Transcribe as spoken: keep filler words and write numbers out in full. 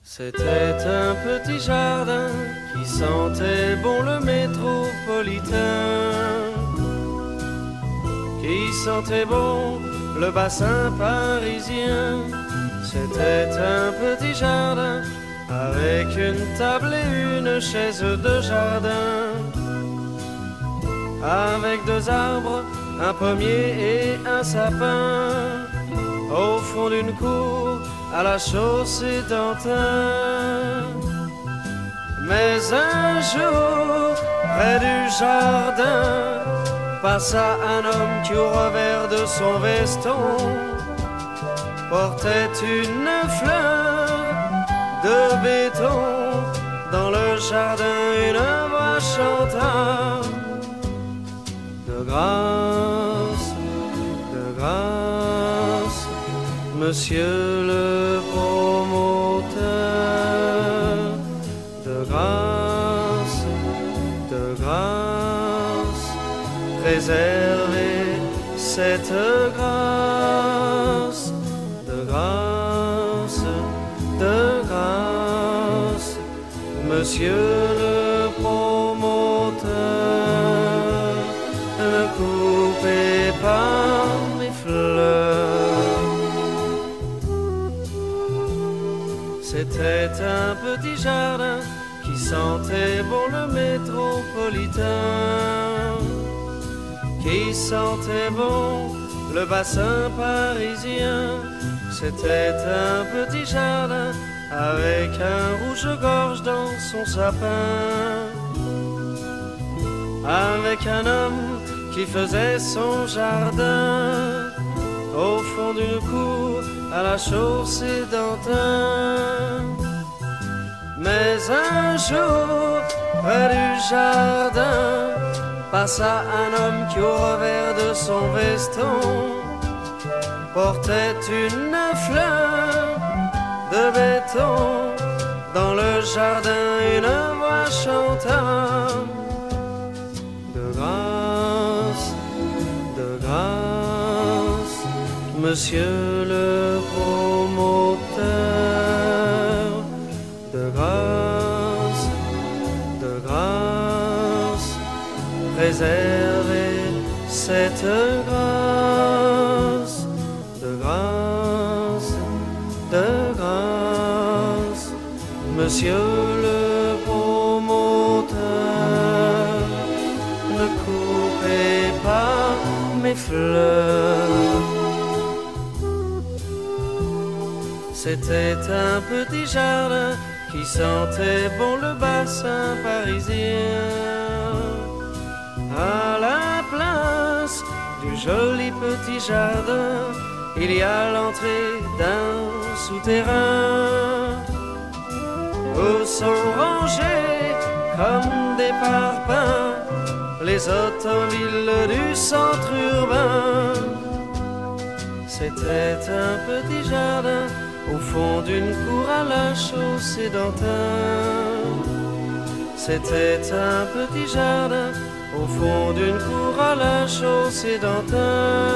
C'était un petit jardin qui sentait bon le métropolitain, qui sentait bon le bassin parisien. C'était un petit jardin avec une table et une chaise de jardin, avec deux arbres, un pommier et un sapin, au fond d'une cour à la chaussée d'Antin. Mais un jour, près du jardin, passa un homme qui au revers de son veston portait une fleur de béton. Dans le jardin, une voix chanta: de grâce, de grâce, monsieur le promoteur, de grâce, de grâce, préservez cette grâce, de grâce, de grâce, monsieur le promoteur, ne coupez pas mes fleurs. C'était un petit jardin qui sentait bon le métropolitain, qui sentait bon le bassin parisien. C'était un petit jardin avec un rouge-gorge dans son sapin, avec un homme qui faisait son jardin au fond d'une cour à la chaussée d'Antin. Mais un jour, près du jardin, passa un homme qui au revers de son veston portait une fleur de béton. Dans le jardin, une voix chanta: de grâce, de grâce, monsieur le promoteur, de grâce, de grâce, préservez cette grâce, de grâce, de grâce, monsieur le promoteur, ne coupez pas mes fleurs. C'était un petit jardin qui sentait bon le bassin parisien, à la place du joli petit jardin, il y a l'entrée d'un souterrain où sont rangés comme des parpaings les automobiles du centre urbain. C'était un petit jardin au fond d'une cour à la chaussée d'Antin. C'était un petit jardin au fond d'une cour à la chaussée d'Antin.